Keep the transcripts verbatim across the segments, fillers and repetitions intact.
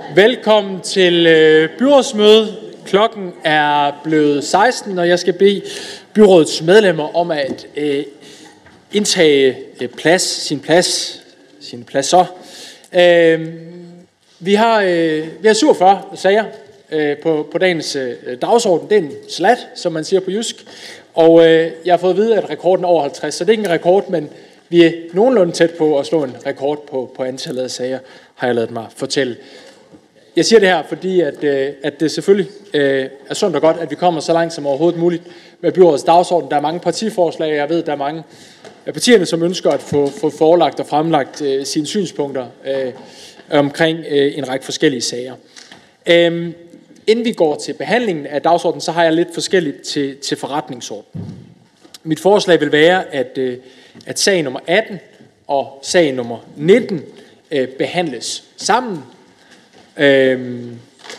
Velkommen til øh, byrådsmøde. Klokken er blevet seksten, og jeg skal bede byrådets medlemmer om at øh, indtage øh, plads, sin plads, sine pladser. Øh, vi har øh, vi har syvogfyrre sager øh, på på dagens øh, dagsorden. Det er en slat, som man siger på jysk, og øh, jeg har fået at vide, at rekorden er over halvtreds, så det er ikke en rekord, men vi er nogenlunde tæt på at slå en rekord på på antallet af sager, har jeg ladet mig fortælle. Jeg siger det her, fordi at, øh, at det selvfølgelig øh, er sundt og godt, at vi kommer så langt som overhovedet muligt med byrådets dagsorden. Der er mange partiforslag, jeg ved, der er mange af partierne, som ønsker at få, få forelagt og fremlagt øh, sine synspunkter øh, omkring øh, en række forskellige sager. Øh, inden vi går til behandlingen af dagsordenen, så har jeg lidt forskelligt til, til forretningsorden. Mit forslag vil være, at, øh, at sag nummer atten og sag nummer nitten øh, behandles sammen. Øhm,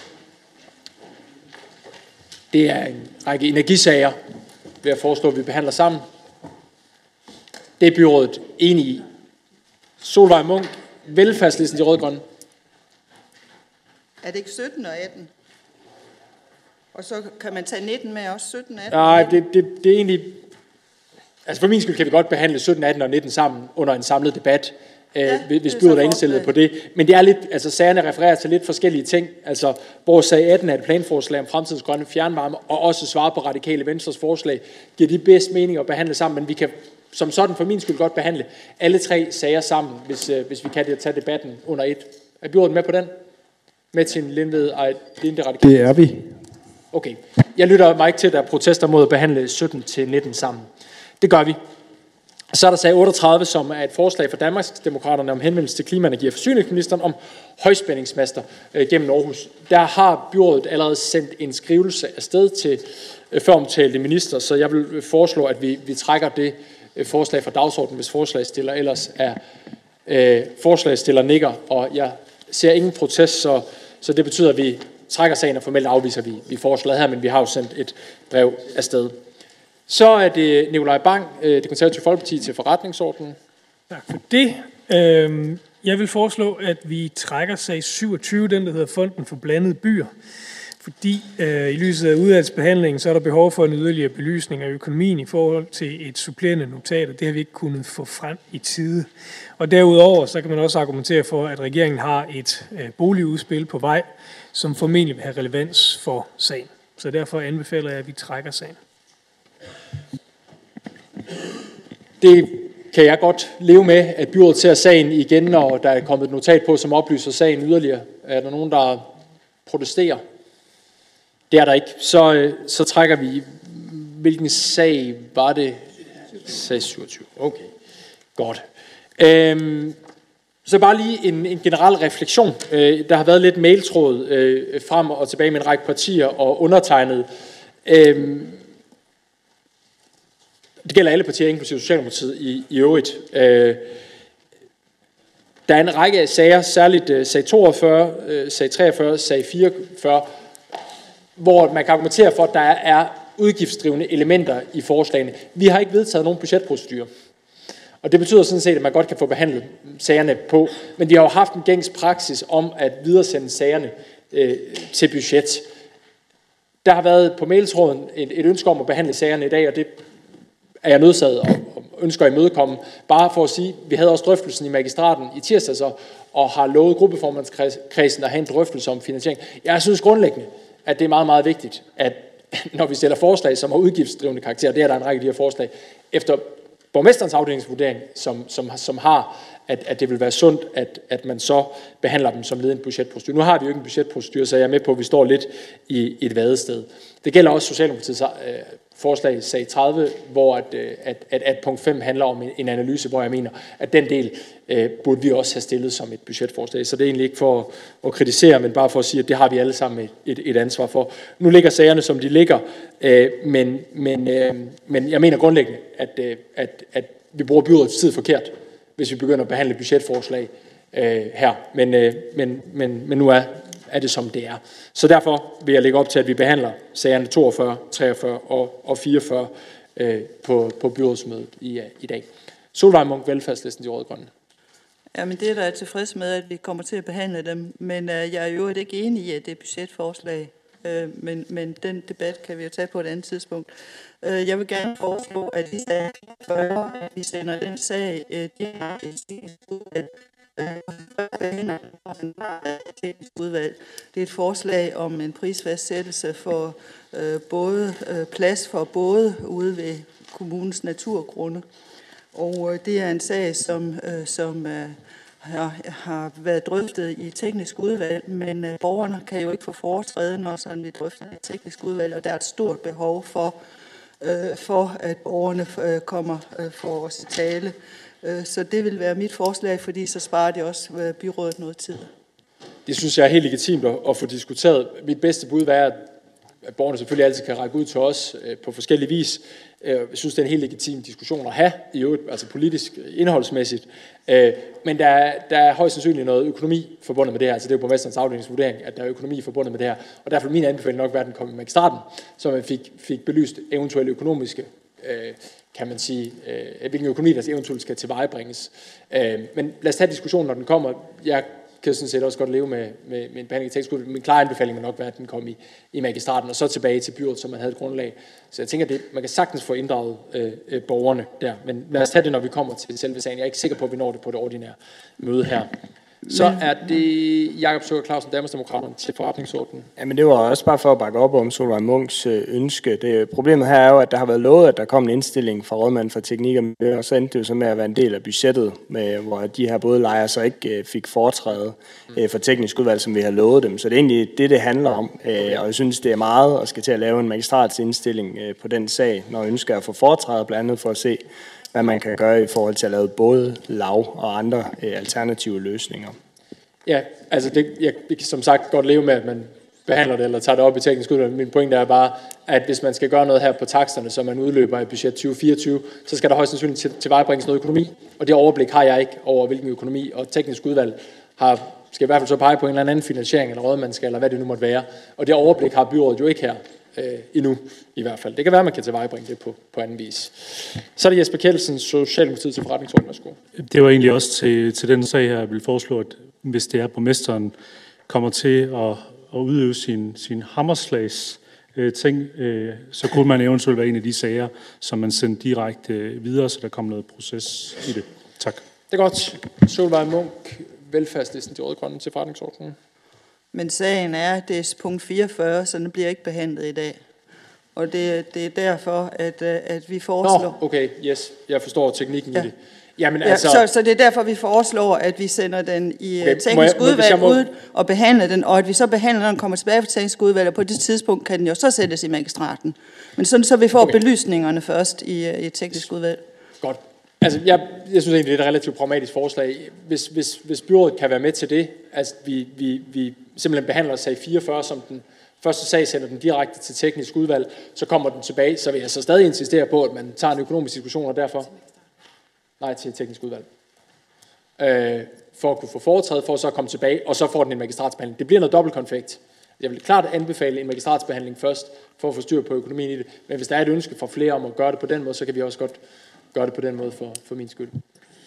det er en række energisager, vil jeg foreslå, at vi behandler sammen. Det er byrådet enig i. Solvej Munk, velfærdslisten til rødgrønne. Er det ikke sytten og atten? Og så kan man tage nitten med også, sytten, atten? Nej, det, det, det er egentlig... Altså for min skyld kan vi godt behandle sytten, atten og nitten sammen under en samlet debat. Ja, hvis byrådet er indstillet på det. Men det er lidt, altså sagerne refererer til lidt forskellige ting. Altså, hvor sag atten er et planforslag om fremtidens grønne fjernvarme, og også svare på Radikale Venstres forslag, giver de bedst mening at behandle sammen, men vi kan som sådan for min skyld godt behandle alle tre sager sammen, hvis, hvis vi kan det, tage debatten under et. Er byrådet med på den? Med til en Lindved og Linde Radikale? Det er vi. Okay. Jeg lytter mig ikke til, at der er protester mod at behandle sytten til nitten sammen. Det gør vi. Så er der sag otteogtredive, som er et forslag fra Danmarksdemokraterne om henvendelse til klima-, energi- og forsyningsministeren om højspændingsmaster øh, gennem Aarhus. Der har byrådet allerede sendt en skrivelse afsted til øh, føromtalte minister, så jeg vil foreslå, at vi, vi trækker det øh, forslag fra dagsordenen, hvis forslagsstiller ellers er øh, forslagsstiller nikker, og jeg ser ingen protest, så, så det betyder, at vi trækker sagen, og formelt afviser vi, vi forslaget her, men vi har jo sendt et brev afsted. Så er det Nikolaj Bang, Det Konservative Folkeparti, til forretningsordenen. Tak for det. Jeg vil foreslå, at vi trækker sag syvogtyve, den der hedder Fonden for Blandede Byer. Fordi øh, i lyset af udvalgsbehandlingen, så er der behov for en yderligere belysning af økonomien i forhold til et supplerende notat, og det har vi ikke kunnet få frem i tide. Og derudover, så kan man også argumentere for, at regeringen har et øh, boligudspil på vej, som formentlig vil have relevans for sagen. Så derfor anbefaler jeg, at vi trækker sagen. Det kan jeg godt leve med, at byrådet ser sagen igen, når der er kommet et notat på, som oplyser sagen yderligere. Er der nogen, der protesterer? Det er der ikke. Så, så trækker vi. Hvilken sag var det? Sag syvogtyve. Okay, godt. Øhm, så bare lige en, en generel refleksion. Øh, der har været lidt mailtråd øh, frem og tilbage med en række partier og undertegnet. Øhm, Det gælder alle partier, inklusive Socialdemokratiet i, i øvrigt. Øh, der er en række af sager, særligt øh, sag toogfyrre, øh, sag treogfyrre, sag fireogfyrre, hvor man kan argumentere for, at der er udgiftsdrivende elementer i forslagene. Vi har ikke vedtaget nogen budgetprocedur. Og det betyder sådan set, at man godt kan få behandlet sagerne på. Men vi har jo haft en gængs praksis om at videresende sagerne øh, til budget. Der har været på mailtråden et, et ønske om at behandle sagerne i dag, og det er jeg nødsaget og ønsker at imødekomme, bare for at sige, vi havde også drøftelsen i magistraten i tirsdags, og har lovet gruppeformandskredsen at have en drøftelse om finansiering. Jeg synes grundlæggende, at det er meget, meget vigtigt, at når vi stiller forslag, som har udgiftsdrivende karakter, det er der en række af de her forslag, efter borgmesterens afdelingsvurdering, som, som, som har, at, at det vil være sundt, at, at man så behandler dem som led i en budgetprocedur. Nu har vi jo ikke en budgetprocedur, så jeg er med på, at vi står lidt i et vadested. Det gælder også Socialdemokratiets øh, forslag sag tredive, hvor at, at, at, at punkt fem handler om en analyse, hvor jeg mener, at den del øh, burde vi også have stillet som et budgetforslag. Så det er egentlig ikke for at, at kritisere, men bare for at sige, at det har vi alle sammen et, et, et ansvar for. Nu ligger sagerne, som de ligger, øh, men, men, øh, men jeg mener grundlæggende, at, øh, at, at vi bruger byrådets tid forkert, hvis vi begynder at behandle budgetforslag øh, her. Men, øh, men, men, men nu er er det som det er. Så derfor vil jeg lægge op til, at vi behandler sagerne toogfyrre, treogfyrre og, og fireogfyrre øh, på, på byrådsmødet i, i dag. Solvej Munk, velfærdslisten til rødgrønne. Jamen det er der tilfreds med, at vi kommer til at behandle dem, men øh, jeg er jo ikke enig i, at det er budgetforslag. Øh, men, men den debat kan vi jo tage på et andet tidspunkt. Øh, jeg vil gerne foreslå, at vi, sag, at vi sender den sag øh, direkte i udvalg. udvalg. Det er et forslag om en prisfastsættelse for øh, både øh, plads for både ude ved kommunens naturgrunde. Og øh, det er en sag, som, øh, som øh, har, har været drøftet i teknisk udvalg, men øh, borgerne kan jo ikke få foretræde, når sådan vi drøfter i teknisk udvalg, og der er et stort behov for, øh, for at borgerne øh, kommer øh, for os i tale. Øh, så det vil være mit forslag, fordi så sparer det også øh, byrådet noget tid. Det synes jeg er helt legitimt at, at få diskuteret. Mit bedste bud er, at borgerne selvfølgelig altid kan række ud til os øh, på forskellige vis. Jeg synes, det er en helt legitim diskussion at have, i øvrigt, altså politisk, indholdsmæssigt. Men der er, der er højst sandsynligt noget økonomi forbundet med det her. Altså det er jo borgmesterens afdelingsvurdering, at der er økonomi forbundet med det her. Og derfor vil min anbefaling nok være, at den kom i magistraten, så man fik, fik belyst eventuelle økonomiske, kan man sige, hvilken økonomi der eventuelt skal tilvejebringes. Men lad os tage diskussionen, når den kommer. Jeg kan sådan set også godt leve med, med, med en behandling i teknisk udvalg. Min klare anbefaling vil nok være, at den kom i, i magistraten, og så tilbage til byrådet, så man havde et grundlag. Så jeg tænker, at det, man kan sagtens få inddraget øh, øh, borgerne der. Men lad os tage det, når vi kommer til selve sagen. Jeg er ikke sikker på, at vi når det på det ordinære møde her. Så er det Jakob Søger Clausen, Danmarksdemokraterne, til forretningsordenen. Jamen det var også bare for at bakke op om Solvej Munchs ønske. Det, problemet her er jo, at der har været lovet, at der kom en indstilling fra rådmanden for teknik og miljø, og så endte det jo så med at være en del af budgettet, med, hvor de her både lejere så ikke fik foretræde mm. for teknisk udvalg, som vi har lovet dem. Så det er egentlig det, det handler om. Og jeg synes, det er meget at skal til at lave en magistratsindstilling på den sag, når jeg ønsker at få foretræde, blandt andet for at se, hvad man kan gøre i forhold til at lave både lav og andre øh, alternative løsninger. Ja, altså det, jeg, jeg kan som sagt godt leve med, at man behandler det eller tager det op i teknisk udvalg. Min pointe er bare, at hvis man skal gøre noget her på taksterne, så man udløber i budget tyve fireogtyve, så skal der højst sandsynligt til, tilvejebringes noget økonomi, og det overblik har jeg ikke over, hvilken økonomi, og teknisk udvalg har, skal i hvert fald så pege på en eller anden finansiering, eller rådmand skal, eller hvad det nu måtte være, og det overblik har byrådet jo ikke her. Øh, endnu i hvert fald. Det kan være, at man kan tilvejebringe det på, på anden vis. Så er det Jesper Kjeldsen, Socialdemokratiet til forretningsordenen. Værsgo. Det var egentlig også til, til den sag her, jeg vil foreslå, at hvis det er, borgmesteren kommer til at, at udøve sin, sin hammerslags øh, ting, øh, så kunne man eventuelt være en af de sager, som man sendte direkte øh, videre, så der kommer noget proces i det. Tak. Det er godt. Solvej Munch, velfærdslisten til Rød-Grønne til forretningsordenen. Men sagen er, at det er punkt fireogfyrre, så den bliver ikke behandlet i dag. Og det, det er derfor, at, at vi foreslår... Nå, okay, yes. Jeg forstår teknikken ja. i det. Jamen, ja, altså... så, så det er derfor, vi foreslår, at vi sender den i okay, teknisk jeg, udvalg må... ud og behandler den, og at vi så behandler den, når den kommer tilbage fra teknisk udvalg, og på det tidspunkt kan den jo så sættes i magistraten. Men sådan, så vi får okay. belysningerne først i, i teknisk udvalg. Godt. Altså, jeg, jeg synes egentlig, det er et relativt pragmatisk forslag. Hvis, hvis, hvis byrådet kan være med til det, altså vi, vi, vi simpelthen behandler sag fireogfyrre som den første sag, sender den direkte til teknisk udvalg, så kommer den tilbage, så vil jeg så stadig insistere på, at man tager en økonomisk diskussion, og derfor nej til teknisk udvalg. Øh, for at kunne få foretræde, for så at komme tilbage, og så får den en magistratsbehandling. Det bliver noget dobbeltkonfekt. Jeg vil klart anbefale en magistratsbehandling først, for at få styr på økonomien i det. Men hvis der er et ønske fra flere om at gøre det på den måde, så kan vi også godt gøre det på den måde for, for min skyld.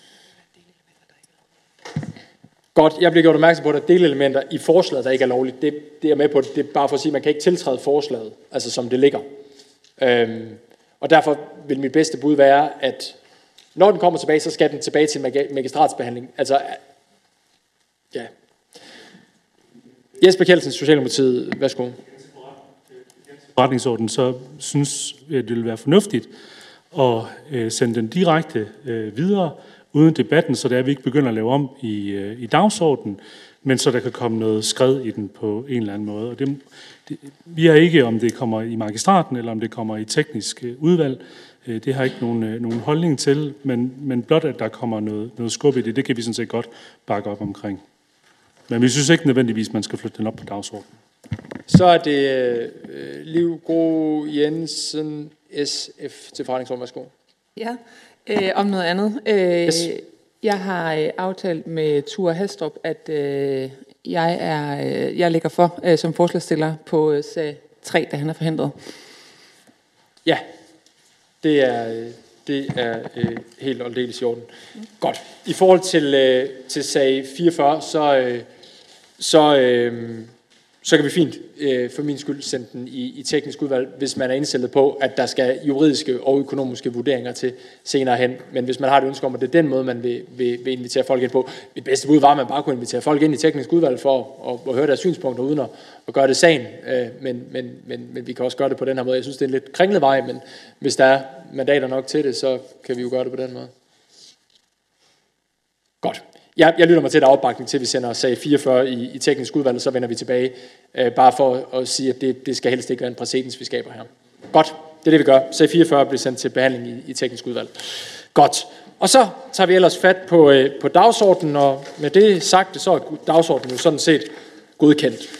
Godt, jeg bliver gjort opmærksom på, at der er delelementer i forslaget, der ikke er lovligt. Det, det er med på, det er bare for at sige, at man kan ikke tiltræde forslaget, altså som det ligger. Øhm, og derfor vil mit bedste bud være, at når den kommer tilbage, så skal den tilbage til magistratsbehandling. Altså, ja. Jesper Kjeldsen, Socialdemokratiet, værsgo. Forretningsordenen, så synes jeg, det vil være fornuftigt at øh, sende den direkte øh, videre, uden debatten, så det er, at vi ikke begynder at lave om i, øh, i dagsordenen, men så der kan komme noget skred i den på en eller anden måde. Og det, det, vi har ikke, om det kommer i magistraten, eller om det kommer i teknisk øh, udvalg, øh, det har ikke nogen, øh, nogen holdning til, men, men blot, at der kommer noget, noget skub i det, det kan vi sådan set godt bakke op omkring. Men vi synes ikke nødvendigvis, man skal flytte den op på dagsordenen. Så er det øh, Liv Gro Jensen, S F til forretningsordenen. Værsgo. Ja, øh, om noget andet. Øh, yes. Jeg har øh, aftalt med Ture Hastrup, at øh, jeg, er, øh, jeg ligger for øh, som forslagsstiller på øh, sag tre, da han er forhindret. Ja, det er, det Det er øh, helt og aldeles i orden. Godt. I forhold til, øh, til sag fireogfyrre, så, øh, så, øh, så kan vi fint øh, for min skyld sende den i, i teknisk udvalg, hvis man er indstillet på, at der skal juridiske og økonomiske vurderinger til senere hen. Men hvis man har et ønske om, at det er den måde, man vil, vil, vil invitere folk ind på. Mit bedste bud var, at man bare kunne invitere folk ind i teknisk udvalg for at, at høre deres synspunkter, uden at, at gøre det sagen. Øh, men, men, men, men vi kan også gøre det på den her måde. Jeg synes, det er en lidt kringlet vej, men hvis der er mandater nok til det, så kan vi jo gøre det på den måde. Godt. Jeg, jeg lytter mig til, at der er opbakning til, at vi sender sag fireogfyrre i, i teknisk udvalg, og så vender vi tilbage, øh, bare for at sige, at det, det skal helst ikke være en præcedens, vi skaber her. Godt, det er det, vi gør. Sag fireogfyrre bliver sendt til behandling i, i teknisk udvalg. Godt. Og så tager vi ellers fat på, øh, på dagsordenen, og med det sagt, så er dagsordenen jo sådan set godkendt.